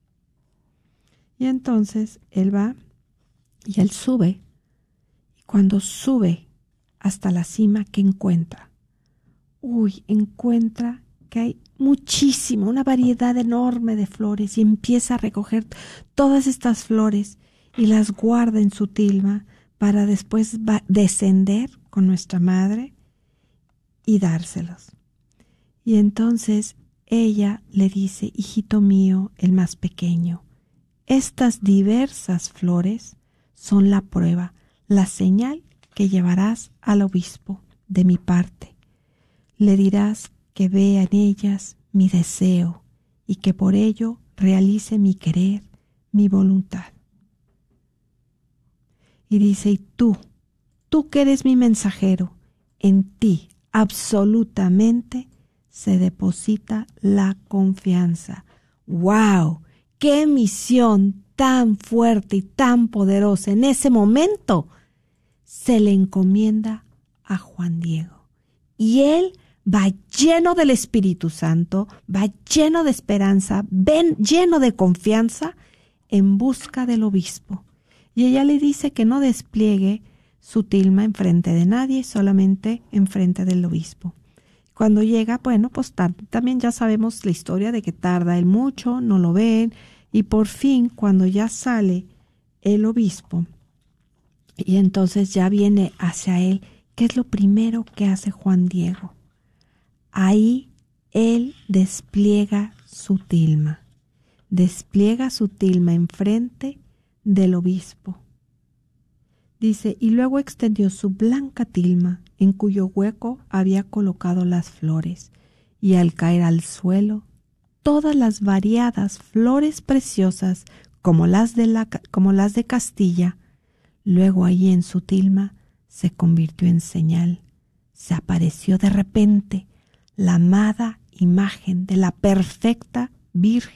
Y entonces él va y él sube, y cuando sube hasta la cima, ¿qué encuentra? Uy, encuentra que hay muchísimo, una variedad enorme de flores, y empieza a recoger todas estas flores y las guarda en su tilma para después descender con nuestra madre y dárselos. Y entonces ella le dice, hijito mío, el más pequeño, estas diversas flores son la prueba, la señal que llevarás al obispo de mi parte. Le dirás que vea en ellas mi deseo y que por ello realice mi querer, mi voluntad. Y dice, y tú, tú que eres mi mensajero, en ti absolutamente se deposita la confianza. ¡Wow! ¡Qué misión tan fuerte y tan poderosa! En ese momento se le encomienda a Juan Diego. Y él va lleno del Espíritu Santo, va lleno de esperanza, ven lleno de confianza en busca del obispo. Y ella le dice que no despliegue su tilma enfrente de nadie, solamente enfrente del obispo. Cuando llega, bueno, pues también ya sabemos la historia de que tarda él mucho, no lo ven, y por fin cuando ya sale el obispo, y entonces ya viene hacia él, ¿qué es lo primero que hace Juan Diego? Ahí él despliega su tilma, despliega su tilma enfrente del obispo. Dice, y luego extendió su blanca tilma, en cuyo hueco había colocado las flores, y al caer al suelo, todas las variadas flores preciosas, como las de, la, como las de Castilla, luego allí en su tilma se convirtió en señal, se apareció de repente la amada imagen de la perfecta Virgen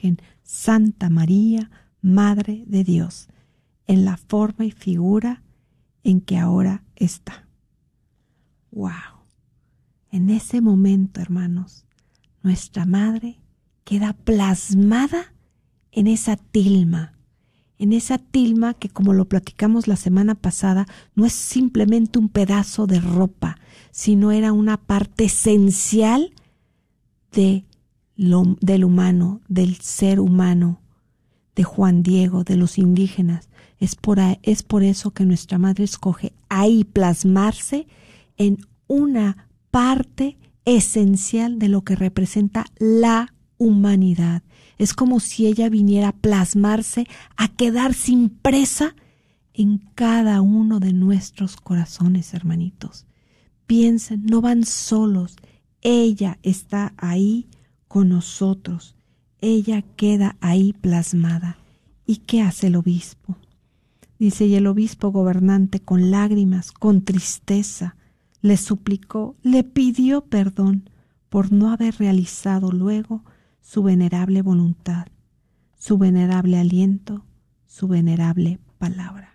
Santa María, Madre de Dios, en la forma y figura en que ahora está. ¡Wow! En ese momento, hermanos, nuestra Madre queda plasmada en esa tilma, en esa tilma que, como lo platicamos la semana pasada, no es simplemente un pedazo de ropa, sino era una parte esencial de lo, del humano, del ser humano, de Juan Diego, de los indígenas. Es por, es por eso que nuestra Madre escoge ahí plasmarse en una parte esencial de lo que representa la humanidad. Es como si ella viniera a plasmarse, a quedarse impresa en cada uno de nuestros corazones, hermanitos. Piensen, no van solos. Ella está ahí con nosotros. Ella queda ahí plasmada. ¿Y qué hace el obispo? Dice, y el obispo gobernante con lágrimas, con tristeza, le suplicó, le pidió perdón por no haber realizado luego su venerable voluntad, su venerable aliento, su venerable palabra.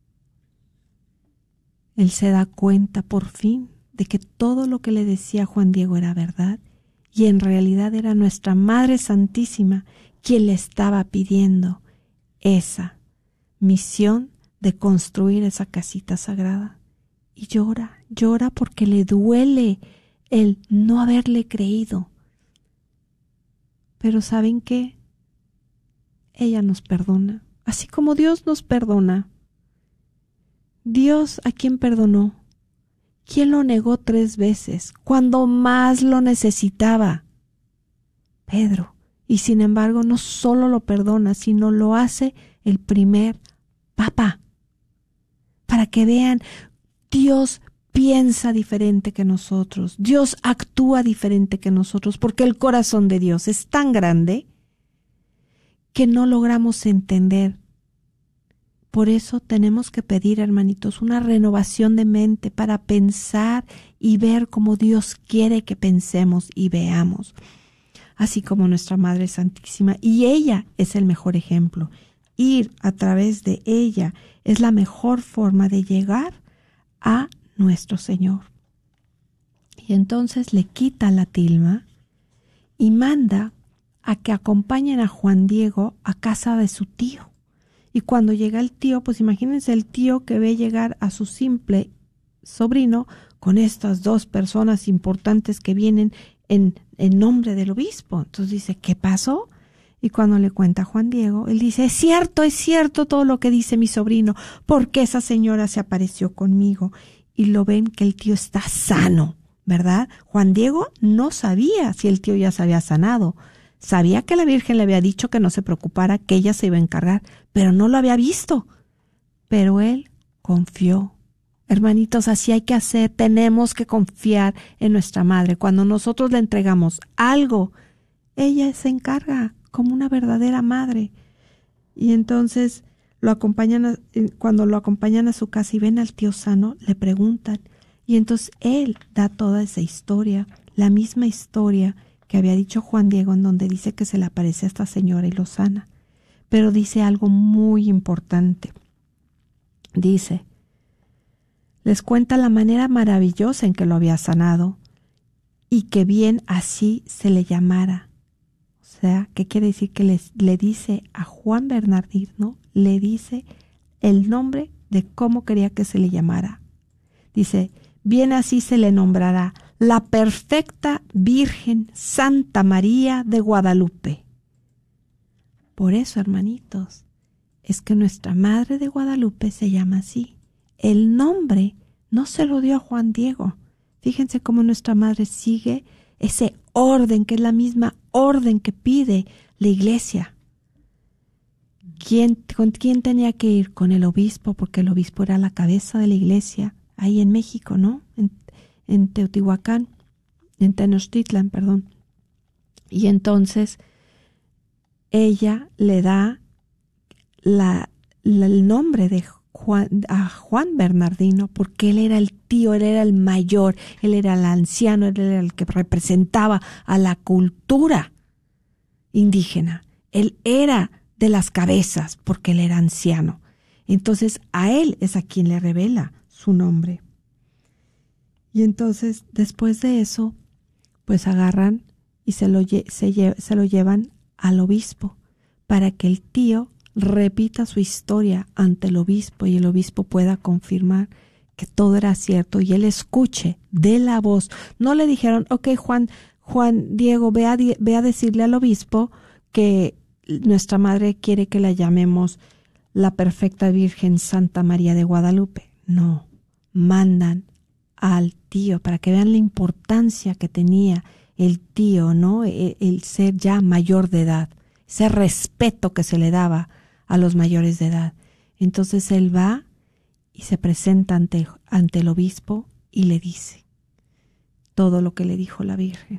Él se da cuenta por fin de que todo lo que le decía Juan Diego era verdad y en realidad era nuestra Madre Santísima quien le estaba pidiendo esa misión de construir esa casita sagrada. Y llora, llora porque le duele el no haberle creído. Pero ¿saben qué? Ella nos perdona, así como Dios nos perdona. Dios, ¿a quién perdonó? ¿Quién lo negó tres veces cuando más lo necesitaba? Pedro. Y sin embargo, no solo lo perdona, sino lo hace el primer Papa. Para que vean, Dios piensa diferente que nosotros. Dios actúa diferente que nosotros, porque el corazón de Dios es tan grande que no logramos entender. Por eso tenemos que pedir, hermanitos, una renovación de mente para pensar y ver como Dios quiere que pensemos y veamos. Así como nuestra Madre Santísima. Y ella es el mejor ejemplo. Ir a través de ella es la mejor forma de llegar a nuestro Señor. Y entonces le quita la tilma y manda a que acompañen a Juan Diego a casa de su tío. Y cuando llega el tío, pues imagínense el tío que ve llegar a su simple sobrino con estas dos personas importantes que vienen en, en nombre del obispo. Entonces dice, ¿qué pasó? Y cuando le cuenta a Juan Diego, él dice, es cierto, es cierto todo lo que dice mi sobrino, porque esa señora se apareció conmigo. Y lo ven que el tío está sano, ¿verdad? Juan Diego no sabía si el tío ya se había sanado. Sabía que la Virgen le había dicho que no se preocupara, que ella se iba a encargar, pero no lo había visto. Pero él confió. Hermanitos, así hay que hacer. Tenemos que confiar en nuestra Madre. Cuando nosotros le entregamos algo, ella se encarga como una verdadera madre. Y entonces lo acompañan a, cuando lo acompañan a su casa y ven al tío sano, le preguntan. Y entonces él da toda esa historia, la misma historia que había dicho Juan Diego, en donde dice que se le aparece a esta señora y lo sana. Pero dice algo muy importante. Dice, les cuenta la manera maravillosa en que lo había sanado y que bien así se le llamara. O sea, ¿qué quiere decir? Que les, le dice a Juan Bernardino, le dice el nombre de cómo quería que se le llamara. Dice, bien así se le nombrará la perfecta Virgen Santa María de Guadalupe. Por eso, hermanitos, es que nuestra Madre de Guadalupe se llama así. El nombre no se lo dio a Juan Diego. Fíjense cómo nuestra Madre sigue ese orden, que es la misma orden que pide la Iglesia. ¿Quién, ¿Con quién tenía que ir? Con el obispo, porque el obispo era la cabeza de la Iglesia, ahí en México, ¿no? En, en Teotihuacán, en Tenochtitlan, perdón. Y entonces ella le da la, la, el nombre de Juan, a Juan Bernardino, porque él era el tío, él era el mayor, él era el anciano, él era el que representaba a la cultura indígena. Él era de las cabezas porque él era anciano. Entonces a él es a quien le revela su nombre. Y entonces después de eso, pues agarran y se lo, se, se lo llevan al obispo para que el tío repita su historia ante el obispo y el obispo pueda confirmar que todo era cierto y él escuche de la voz. No le dijeron, ok, Juan, Juan Diego, ve a, ve a decirle al obispo que nuestra madre quiere que la llamemos la perfecta Virgen Santa María de Guadalupe. No, mandan al tío para que vean la importancia que tenía el tío, ¿no? El, el ser ya mayor de edad, ese respeto que se le daba a los mayores de edad. Entonces él va y se presenta ante, ante el obispo y le dice todo lo que le dijo la Virgen.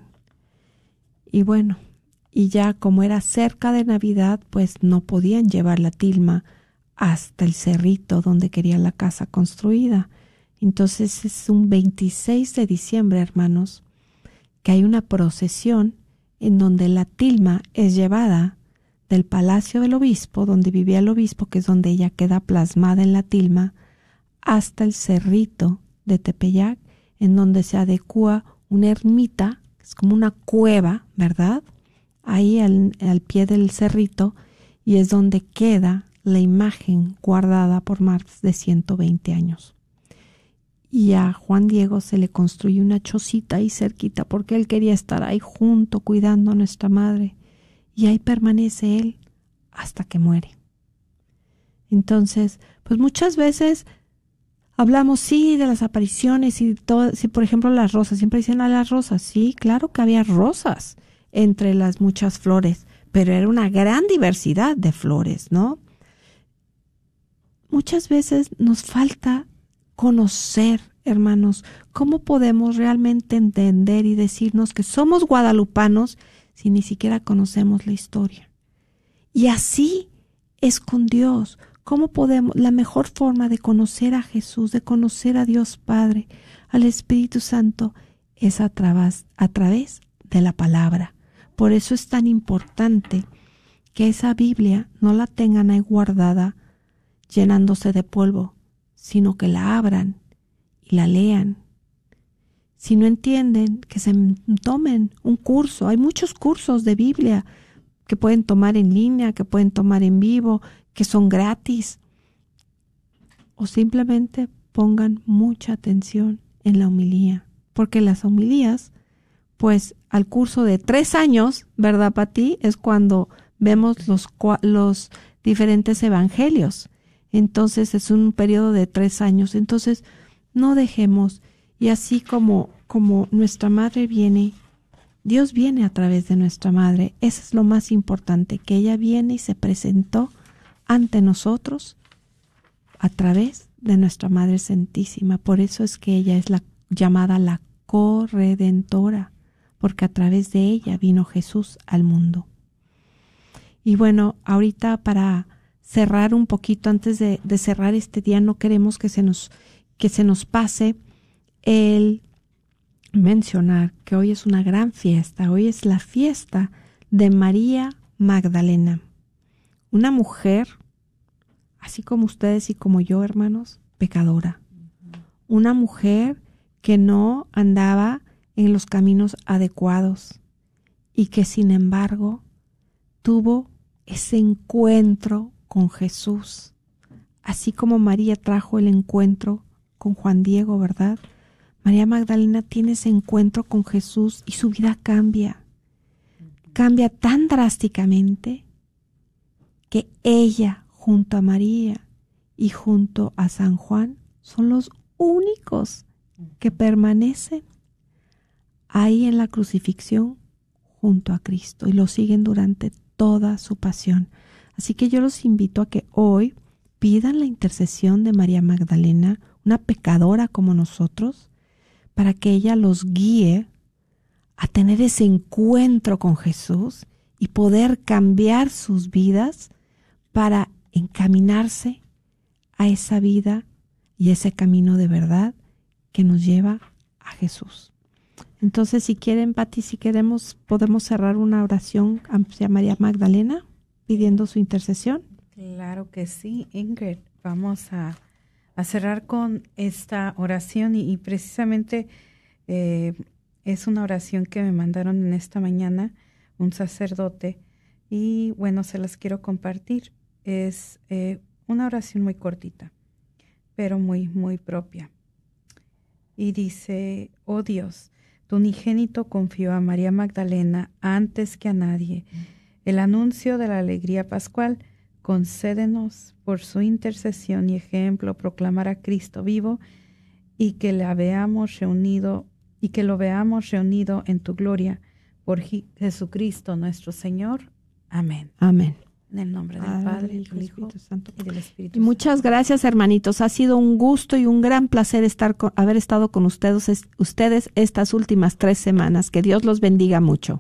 Y bueno, y ya como era cerca de Navidad, pues no podían llevar la tilma hasta el cerrito donde quería la casa construida. Entonces es un veintiséis de diciembre, hermanos, que hay una procesión en donde la tilma es llevada del palacio del obispo, donde vivía el obispo, que es donde ella queda plasmada en la tilma, hasta el cerrito de Tepeyac, en donde se adecua una ermita, es como una cueva, ¿verdad? Ahí al, al pie del cerrito, y es donde queda la imagen guardada por más de ciento veinte años. Y a Juan Diego se le construye una chocita ahí cerquita, porque él quería estar ahí junto, cuidando a nuestra madre. Y ahí permanece él hasta que muere. Entonces, pues muchas veces hablamos, sí, de las apariciones y todo, sí, por ejemplo, las rosas. Siempre dicen a las rosas. Sí, claro que había rosas entre las muchas flores, pero era una gran diversidad de flores, ¿no? Muchas veces nos falta conocer, hermanos, cómo podemos realmente entender y decirnos que somos guadalupanos si ni siquiera conocemos la historia. Y así es con Dios. ¿Cómo podemos? La mejor forma de conocer a Jesús, de conocer a Dios Padre, al Espíritu Santo, es a través, a través de la palabra. Por eso es tan importante que esa Biblia no la tengan ahí guardada llenándose de polvo, sino que la abran y la lean. Si no entienden, que se tomen un curso. Hay muchos cursos de Biblia que pueden tomar en línea, que pueden tomar en vivo, que son gratis. O simplemente pongan mucha atención en la homilía, porque las homilías, pues al curso de tres años, ¿verdad, Pati? Es cuando vemos los, los diferentes evangelios. Entonces es un periodo de tres años. Entonces no dejemos, y así como, como nuestra madre viene, Dios viene a través de nuestra madre. Eso es lo más importante, que ella viene y se presentó ante nosotros a través de nuestra Madre Santísima. Por eso es que ella es la llamada la corredentora, porque a través de ella vino Jesús al mundo. Y bueno, ahorita para cerrar un poquito, antes de, de cerrar este día, no queremos que se nos, que se nos pase el mencionar que hoy es una gran fiesta. Hoy es la fiesta de María Magdalena, una mujer, así como ustedes y como yo, hermanos, pecadora. Una mujer que no andaba en los caminos adecuados y que sin embargo tuvo ese encuentro con Jesús. Así como María trajo el encuentro con Juan Diego, ¿verdad? María Magdalena tiene ese encuentro con Jesús y su vida cambia. Cambia tan drásticamente que ella, junto a María y junto a San Juan, son los únicos que permanecen ahí en la crucifixión junto a Cristo y lo siguen durante toda su pasión. Así que yo los invito a que hoy pidan la intercesión de María Magdalena, una pecadora como nosotros, para que ella los guíe a tener ese encuentro con Jesús y poder cambiar sus vidas para encaminarse a esa vida y ese camino de verdad que nos lleva a Jesús. Entonces, si quieren, Pati, si queremos, podemos cerrar una oración hacia María Magdalena. pidiendo su intercesión? Claro que sí, Ingrid. Vamos a, a cerrar con esta oración y, y precisamente eh, es una oración que me mandaron en esta mañana un sacerdote y bueno, se las quiero compartir. Es eh, una oración muy cortita, pero muy, muy propia. Y dice: oh Dios, tu unigénito confió a María Magdalena antes que a nadie el anuncio de la alegría pascual. Concédenos por su intercesión y ejemplo proclamar a Cristo vivo y que la veamos reunido y que lo veamos reunido en tu gloria por Jesucristo nuestro Señor. Amén. Amén. En el nombre del Padre, Padre, Hijo, del Hijo Espíritu Santo. y del Espíritu Y muchas Santo. gracias, hermanitos. Ha sido un gusto y un gran placer estar con, haber estado con ustedes, ustedes estas últimas tres semanas. Que Dios los bendiga mucho.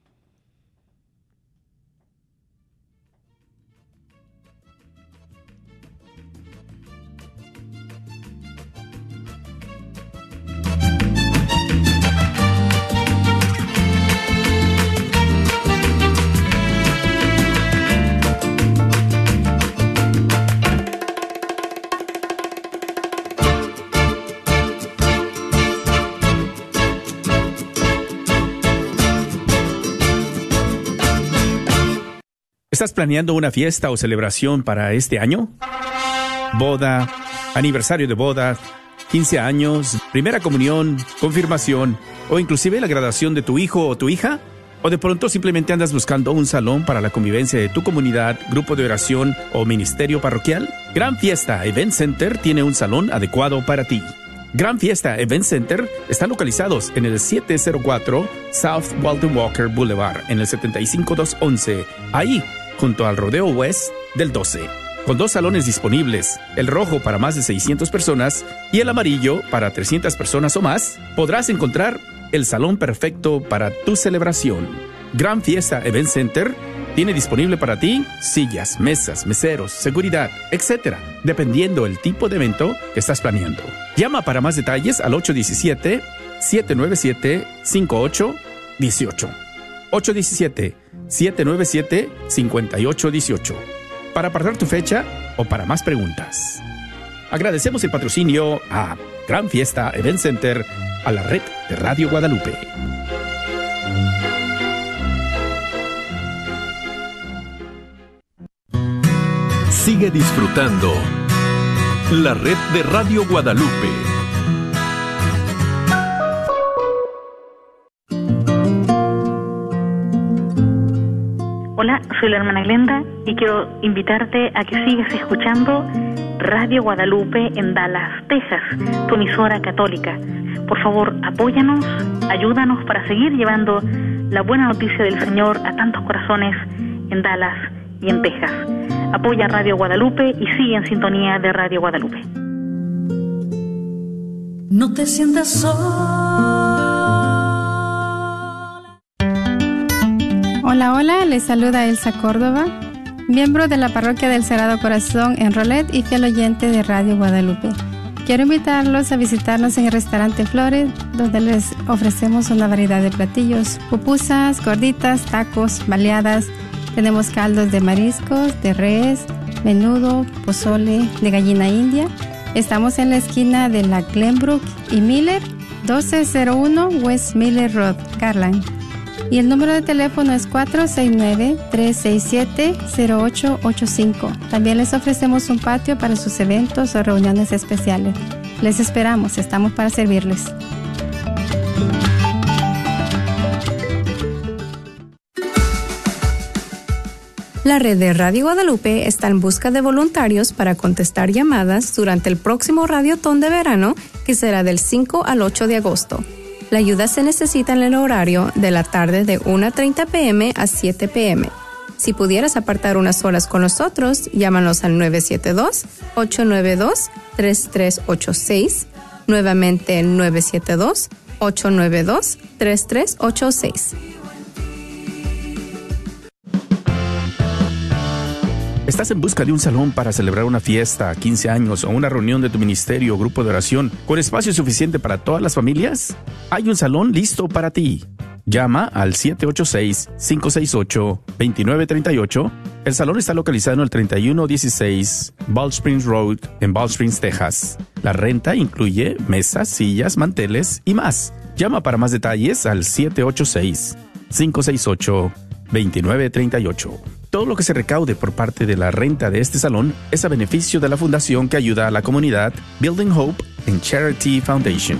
¿Estás planeando una fiesta o celebración para este año? Boda, aniversario de boda, quince años, primera comunión, confirmación o inclusive la graduación de tu hijo o tu hija. ¿O de pronto simplemente andas buscando un salón para la convivencia de tu comunidad, grupo de oración o ministerio parroquial? Gran Fiesta Event Center tiene un salón adecuado para ti. Gran Fiesta Event Center están localizados en el siete cero cuatro South Walton Walker Boulevard en el setenta y cinco mil doscientos once, ahí junto al Rodeo West del doce. Con dos salones disponibles, el rojo para más de seiscientas personas y el amarillo para trescientas personas o más, podrás encontrar el salón perfecto para tu celebración. Gran Fiesta Event Center tiene disponible para ti sillas, mesas, meseros, seguridad, etcétera, dependiendo el tipo de evento que estás planeando. Llama para más detalles al ocho uno siete, siete nueve siete, cinco ocho uno ocho. ocho uno siete, siete nueve siete, cinco ocho uno ocho. Para apartar tu fecha o para más preguntas. Agradecemos el patrocinio a Gran Fiesta Event Center, a la red de Radio Guadalupe. Sigue disfrutando la red de Radio Guadalupe. Hola, soy la hermana Glenda y quiero invitarte a que sigas escuchando Radio Guadalupe en Dallas, Texas, tu emisora católica. Por favor, apóyanos, ayúdanos para seguir llevando la buena noticia del Señor a tantos corazones en Dallas y en Texas. Apoya Radio Guadalupe y sigue en sintonía de Radio Guadalupe. No te sientas sola. Hola, hola, les saluda Elsa Córdoba, miembro de la Parroquia del Sagrado Corazón en Rolet y fiel oyente de Radio Guadalupe. Quiero invitarlos a visitarnos en el restaurante Flores, donde les ofrecemos una variedad de platillos: pupusas, gorditas, tacos, baleadas. Tenemos caldos de mariscos, de res, menudo, pozole, de gallina india. Estamos en la esquina de la Glenbrook y Miller, doce cero uno West Miller Road, Garland. Y el número de teléfono es cuatro seis nueve, tres seis siete, cero ocho ocho cinco. También les ofrecemos un patio para sus eventos o reuniones especiales. Les esperamos, estamos para servirles. La red de Radio Guadalupe está en busca de voluntarios para contestar llamadas durante el próximo Radiotón de verano, que será del cinco al ocho de agosto. La ayuda se necesita en el horario de la tarde de una treinta pe eme a siete pe eme. Si pudieras apartar unas horas con nosotros, llámanos al nueve siete dos, ocho nueve dos, tres tres ocho seis, nuevamente el nueve siete dos, ocho nueve dos, tres tres ocho seis. ¿Estás en busca de un salón para celebrar una fiesta, quince años o una reunión de tu ministerio o grupo de oración con espacio suficiente para todas las familias? Hay un salón listo para ti. Llama al siete ocho seis, cinco seis ocho, dos nueve tres ocho. El salón está localizado en el treinta y uno dieciséis Bald Springs Road en Bald Springs, Texas. La renta incluye mesas, sillas, manteles y más. Llama para más detalles al siete ocho seis, cinco seis ocho, dos nueve tres ocho. Todo lo que se recaude por parte de la renta de este salón es a beneficio de la fundación que ayuda a la comunidad Building Hope and Charity Foundation.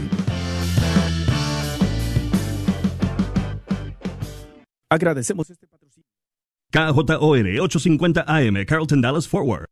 Agradecemos este patrocinio. K J O R ochocientos cincuenta A M, Carlton Dallas Forward.